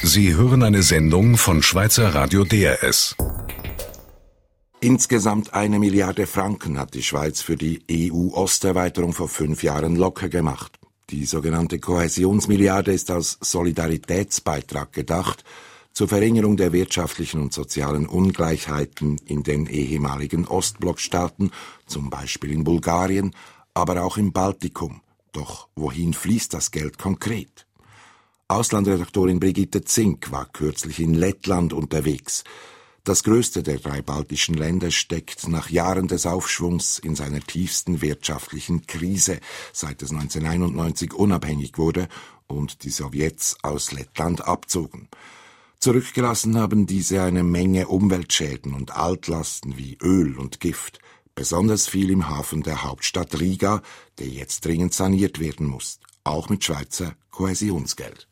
Sie hören eine Sendung von Schweizer Radio DRS. Insgesamt 1 Milliarde Franken hat die Schweiz für die EU-Osterweiterung vor 5 Jahren locker gemacht. Die sogenannte Kohäsionsmilliarde ist als Solidaritätsbeitrag gedacht zur Verringerung der wirtschaftlichen und sozialen Ungleichheiten in den ehemaligen Ostblockstaaten, zum Beispiel in Bulgarien, aber auch im Baltikum. Doch wohin fließt das Geld konkret? Auslandredaktorin Brigitte Zink war kürzlich in Lettland unterwegs. Das größte der 3 baltischen Länder steckt nach Jahren des Aufschwungs in seiner tiefsten wirtschaftlichen Krise, seit es 1991 unabhängig wurde und die Sowjets aus Lettland abzogen. Zurückgelassen haben diese eine Menge Umweltschäden und Altlasten wie Öl und Gift, besonders viel im Hafen der Hauptstadt Riga, der jetzt dringend saniert werden muss, auch mit Schweizer Kohäsionsgeld.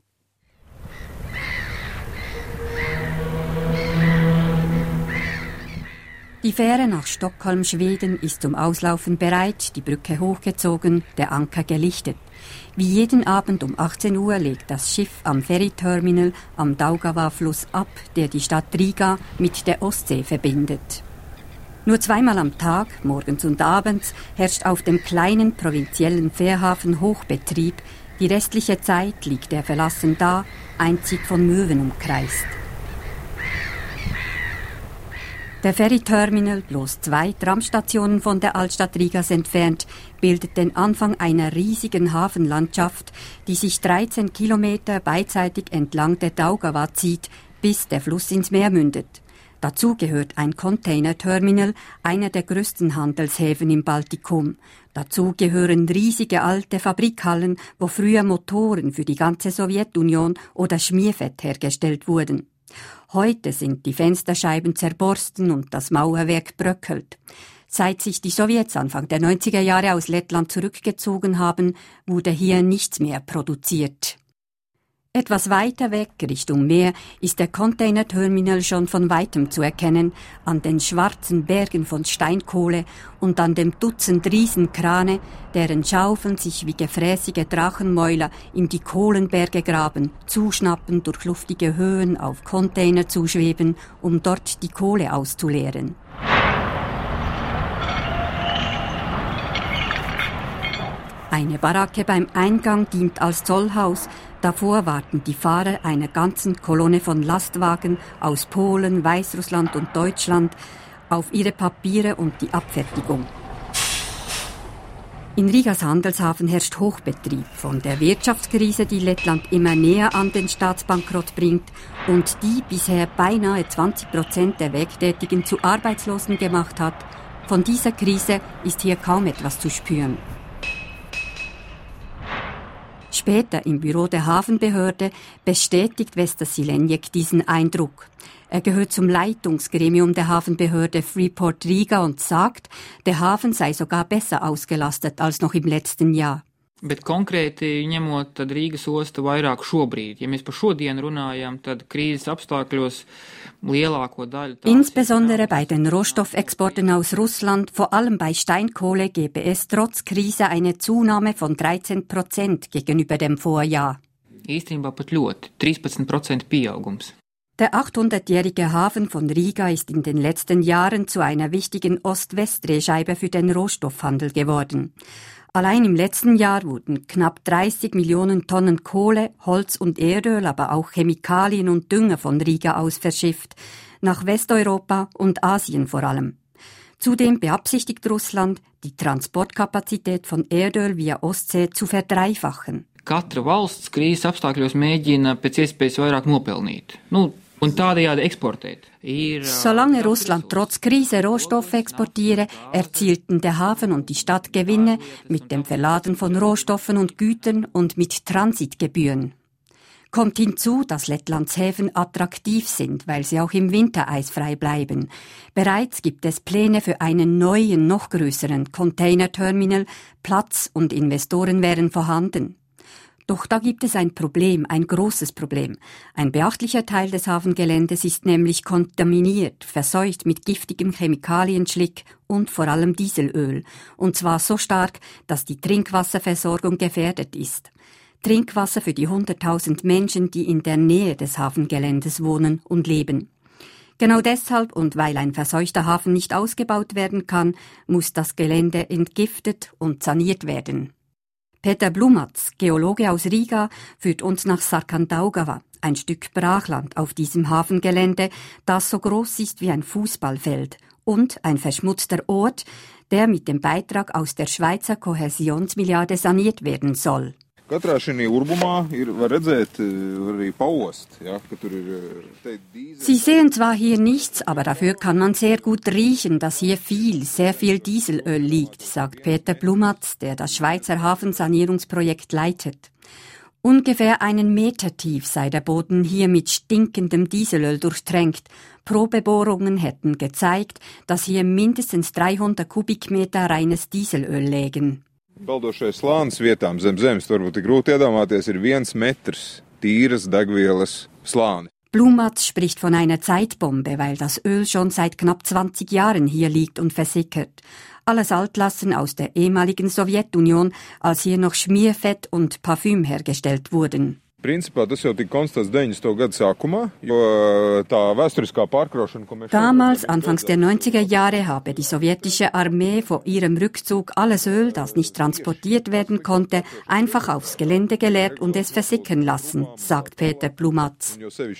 Die Fähre nach Stockholm, Schweden, ist zum Auslaufen bereit, die Brücke hochgezogen, der Anker gelichtet. Wie jeden Abend um 18 Uhr legt das Schiff am Ferryterminal am Daugava-Fluss ab, der die Stadt Riga mit der Ostsee verbindet. Nur 2-mal am Tag, morgens und abends, herrscht auf dem kleinen provinziellen Fährhafen Hochbetrieb. Die restliche Zeit liegt er verlassen da, einzig von Möwen umkreist. Der Ferryterminal, bloß 2 Tramstationen von der Altstadt Rigas entfernt, bildet den Anfang einer riesigen Hafenlandschaft, die sich 13 Kilometer beidseitig entlang der Daugava zieht, bis der Fluss ins Meer mündet. Dazu gehört ein Containerterminal, einer der größten Handelshäfen im Baltikum. Dazu gehören riesige alte Fabrikhallen, wo früher Motoren für die ganze Sowjetunion oder Schmierfett hergestellt wurden. Heute sind die Fensterscheiben zerborsten und das Mauerwerk bröckelt. Seit sich die Sowjets Anfang der 90er Jahre aus Lettland zurückgezogen haben, wurde hier nichts mehr produziert. Etwas weiter weg, Richtung Meer, ist der Containerterminal schon von weitem zu erkennen, an den schwarzen Bergen von Steinkohle und an dem Dutzend Riesenkrane, deren Schaufeln sich wie gefräßige Drachenmäuler in die Kohlenberge graben, zuschnappen, durch luftige Höhen auf Container zuschweben, um dort die Kohle auszuleeren. Eine Baracke beim Eingang dient als Zollhaus. Davor warten die Fahrer einer ganzen Kolonne von Lastwagen aus Polen, Weißrussland und Deutschland auf ihre Papiere und die Abfertigung. In Rigas Handelshafen herrscht Hochbetrieb. Von der Wirtschaftskrise, die Lettland immer näher an den Staatsbankrott bringt und die bisher beinahe 20% der Werktätigen zu Arbeitslosen gemacht hat, von dieser Krise ist hier kaum etwas zu spüren. Später im Büro der Hafenbehörde bestätigt Vestas Silenjek diesen Eindruck. Er gehört zum Leitungsgremium der Hafenbehörde Freeport Riga und sagt, der Hafen sei sogar besser ausgelastet als noch im letzten Jahr. Bet konkrēti ņemot tad Rīgas osta vairāk šobrīd. Ja mēs par šodienu runājam, tad krīzes apstākļos lielāko daļu... Insbesondere bei den Rohstoffexporten aus Russland, vor allem bei Steinkohle, gebe es trotz Krise eine Zunahme von 13% gegenüber dem Vorjahr. Īstenībā pat ļoti, 13% pieaugums. Der 800-jährige Hafen von Riga ist in den letzten Jahren zu einer wichtigen Ost-West-Drehscheibe für den Rohstoffhandel geworden. Allein im letzten Jahr wurden knapp 30 Millionen Tonnen Kohle, Holz und Erdöl, aber auch Chemikalien und Dünger von Riga aus verschifft, nach Westeuropa und Asien vor allem. Zudem beabsichtigt Russland, die Transportkapazität von Erdöl via Ostsee zu verdreifachen. Katra valsts krīzes apstākļos mēģina pēc iespējas vairāk nopelnīt. Und tādējādi exportēt. Solange Russland trotz Krise Rohstoffe exportiere, erzielten der Hafen und die Stadt Gewinne mit dem Verladen von Rohstoffen und Gütern und mit Transitgebühren. Kommt hinzu, dass Lettlands Häfen attraktiv sind, weil sie auch im Winter eisfrei bleiben. Bereits gibt es Pläne für einen neuen, noch größeren Containerterminal, Platz und Investoren wären vorhanden. Doch da gibt es ein Problem, ein großes Problem. Ein beachtlicher Teil des Hafengeländes ist nämlich kontaminiert, verseucht mit giftigem Chemikalienschlick und vor allem Dieselöl. Und zwar so stark, dass die Trinkwasserversorgung gefährdet ist. Trinkwasser für die 100.000 Menschen, die in der Nähe des Hafengeländes wohnen und leben. Genau deshalb und weil ein verseuchter Hafen nicht ausgebaut werden kann, muss das Gelände entgiftet und saniert werden. Peter Blumatz, Geologe aus Riga, führt uns nach Sarkandaugava, ein Stück Brachland auf diesem Hafengelände, das so groß ist wie ein Fußballfeld und ein verschmutzter Ort, der mit dem Beitrag aus der Schweizer Kohäsionsmilliarde saniert werden soll. Sie sehen zwar hier nichts, aber dafür kann man sehr gut riechen, dass hier sehr viel Dieselöl liegt, sagt Peter Blumatz, der das Schweizer Hafensanierungsprojekt leitet. Ungefähr 1 Meter tief sei der Boden hier mit stinkendem Dieselöl durchtränkt. Probebohrungen hätten gezeigt, dass hier mindestens 300 Kubikmeter reines Dieselöl lägen. Baldošais slānis vietām zem zemes, varbūt ir grūti iedomāties, ir 1 Metrs tīras degvielas slānis. Blumatz spricht von einer Zeitbombe, weil das Öl schon seit knapp 20 Jahren hier liegt und versickert. Alles Altlasten aus der ehemaligen Sowjetunion, als hier noch Schmierfett und Parfüm hergestellt wurden. Damals, anfangs der 90er Jahre, habe die sowjetische Armee vor ihrem Rückzug alles Öl, das nicht transportiert werden konnte, einfach aufs Gelände geleert und es versickern lassen, sagt Peter Blumatz.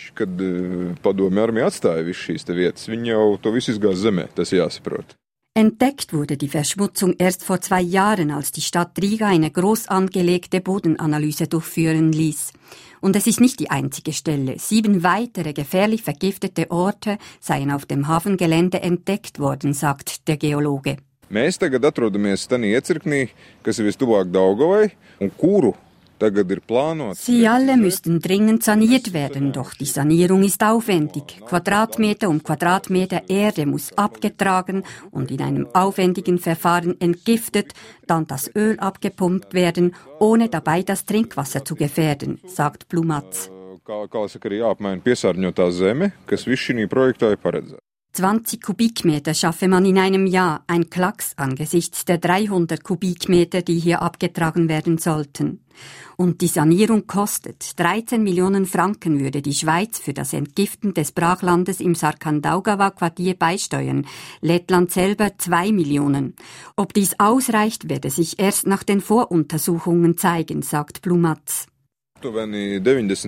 Entdeckt wurde die Verschmutzung erst vor 2 Jahren, als die Stadt Riga eine groß angelegte Bodenanalyse durchführen ließ. Und es ist nicht die einzige Stelle. 7 weitere gefährlich vergiftete Orte seien auf dem Hafengelände entdeckt worden, sagt der Geologe. Mēs tagad atrodamies tajā iecirknī, kas ir vistuvāk Daugavai, un kuru Sie alle müssten dringend saniert werden, doch die Sanierung ist aufwendig. Quadratmeter um Quadratmeter Erde muss abgetragen und in einem aufwendigen Verfahren entgiftet, dann das Öl abgepumpt werden, ohne dabei das Trinkwasser zu gefährden, sagt Blumatz. 20 Kubikmeter schaffe man in einem Jahr, ein Klacks angesichts der 300 Kubikmeter, die hier abgetragen werden sollten. Und die Sanierung kostet 13 Millionen Franken würde die Schweiz für das Entgiften des Brachlandes im Sarkandaugava-Quartier beisteuern, Lettland selber 2 Millionen. Ob dies ausreicht, werde sich erst nach den Voruntersuchungen zeigen, sagt Blumatz. Aptuveni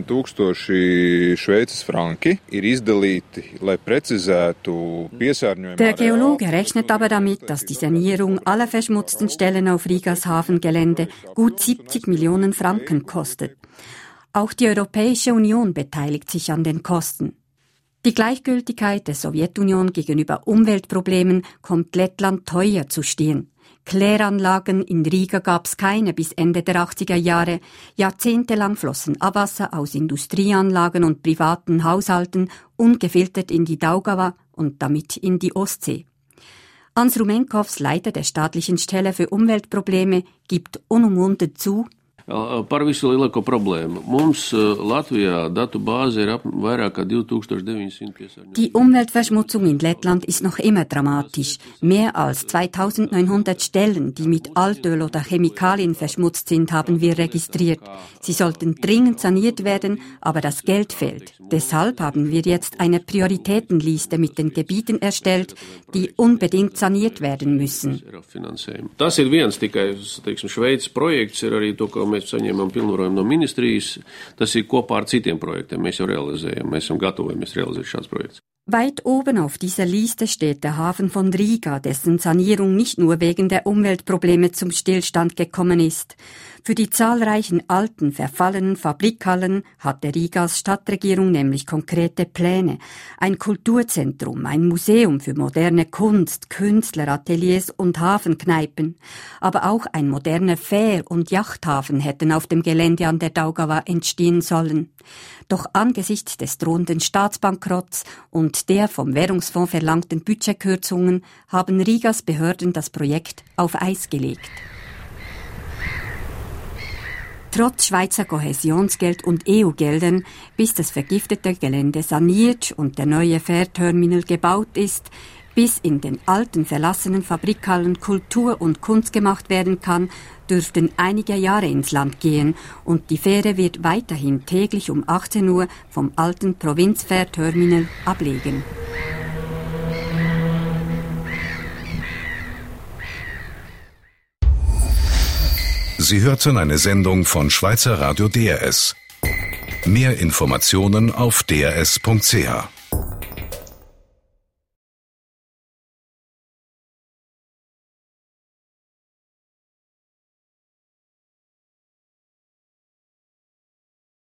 90,000 Schweizer Franken ir izdalīti, lai precizētu piesārņojumu. Der Geologe rechnet aber damit, dass die Sanierung aller verschmutzten Stellen auf Rigas Hafengelände gut 70 Millionen Franken kostet. Auch die Europäische Union beteiligt sich an den Kosten. Die Gleichgültigkeit der Sowjetunion gegenüber Umweltproblemen kommt Lettland teuer zu stehen. Kläranlagen in Riga gab's keine bis Ende der 80er Jahre. Jahrzehntelang flossen Abwasser aus Industrieanlagen und privaten Haushalten ungefiltert in die Daugava und damit in die Ostsee. Hans Rumenkovs, Leiter der staatlichen Stelle für Umweltprobleme, gibt unumwunden zu: Par visu lielāko problēmu. Mums Latvijā datu bāze ir vairāk kā 2900 piesārņojumu. Die Umweltverschmutzung in Lettland ist noch immer dramatisch. Mehr als 2900 Stellen, die mit Altöl oder Chemikalien verschmutzt sind, haben wir registriert. Sie sollten dringend saniert werden, aber das Geld fehlt. Deshalb haben wir jetzt eine Prioritätenliste mit den Gebieten erstellt, die unbedingt saniert werden müssen. Tas ir viens tikai, teiksim, Šveices projekts, ir arī to, ko mēs saņēmām pilnvarojumu no ministrijas. Tas ir kopā ar citiem projektiem. Mēs jau realizējam, mēs esam gatavojamies realizēt šāds projekts. Weit oben auf dieser Liste steht der Hafen von Riga, dessen Sanierung nicht nur wegen der Umweltprobleme zum Stillstand gekommen ist. Für die zahlreichen alten, verfallenen Fabrikhallen hatte Rigas Stadtregierung nämlich konkrete Pläne. Ein Kulturzentrum, ein Museum für moderne Kunst, Künstlerateliers und Hafenkneipen. Aber auch ein moderner Fähr- und Yachthafen hätten auf dem Gelände an der Daugava entstehen sollen. Doch angesichts des drohenden Staatsbankrotts und der vom Währungsfonds verlangten Budgetkürzungen haben Rigas Behörden das Projekt auf Eis gelegt. Trotz Schweizer Kohäsionsgeld und EU-Geldern, bis das vergiftete Gelände saniert und der neue Fährterminal gebaut ist, Bis in den alten verlassenen Fabrikhallen Kultur und Kunst gemacht werden kann, dürften einige Jahre ins Land gehen und die Fähre wird weiterhin täglich um 18 Uhr vom alten Provinzfährterminal ablegen. Sie hörten eine Sendung von Schweizer Radio DRS. Mehr Informationen auf drs.ch.